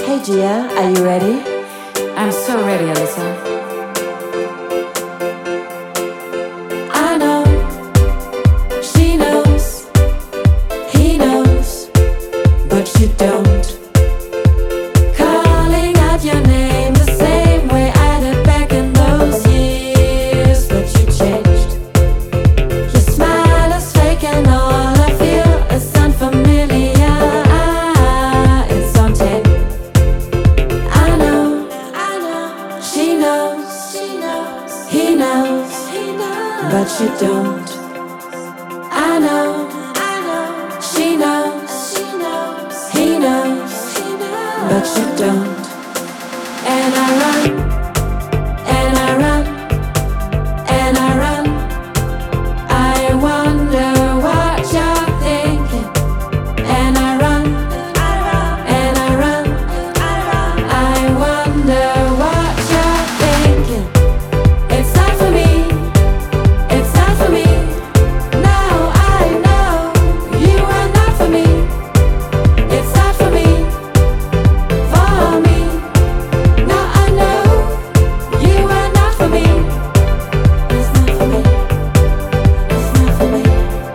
Hey Gia, are you ready? I'm so ready, Alyssa. I know, she knows, he knows, but you don't. Calling out your name the same way I did back in those years, but you changed. Your smile is fake and all I feel is unfamiliar. It's on tape. I know, she knows, he knows, but you don't. I know, she knows, he knows, but you don't. And I run, and I run, and I run. I wonder what you're thinking. And I run, and I run. I wonder what you're thinking. It's not for me, it's not for me. Now I know you are not for me. It's not for me, for me. Now I know you are not for me. It's not for me, it's not for me.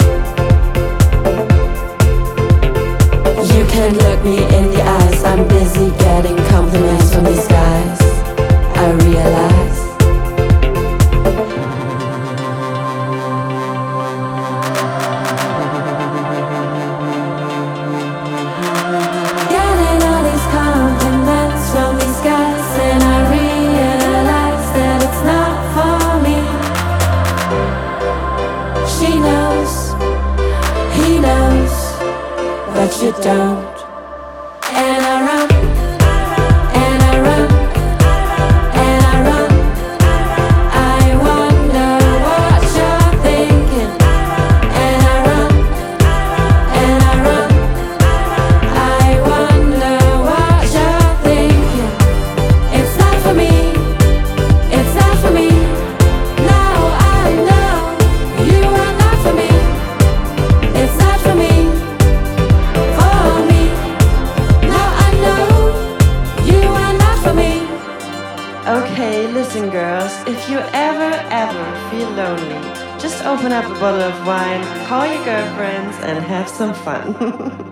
You can look me in the eyes. I'm busy getting compliments from these guys. I realize. Getting all these compliments from these guys, and I realize that it's not for me. She knows, he knows, but you don't. And I run, and I run, and I run. I wonder what you're thinking. And I run, and I run. I wonder what you're thinking. It's not for me, it's not for me. Now I know you are not for me. It's not for me, for me. Now I know you are not for me. Okay, listen, girls, if you ever feel lonely, just open up a bottle of wine, call your girlfriends, and have some fun.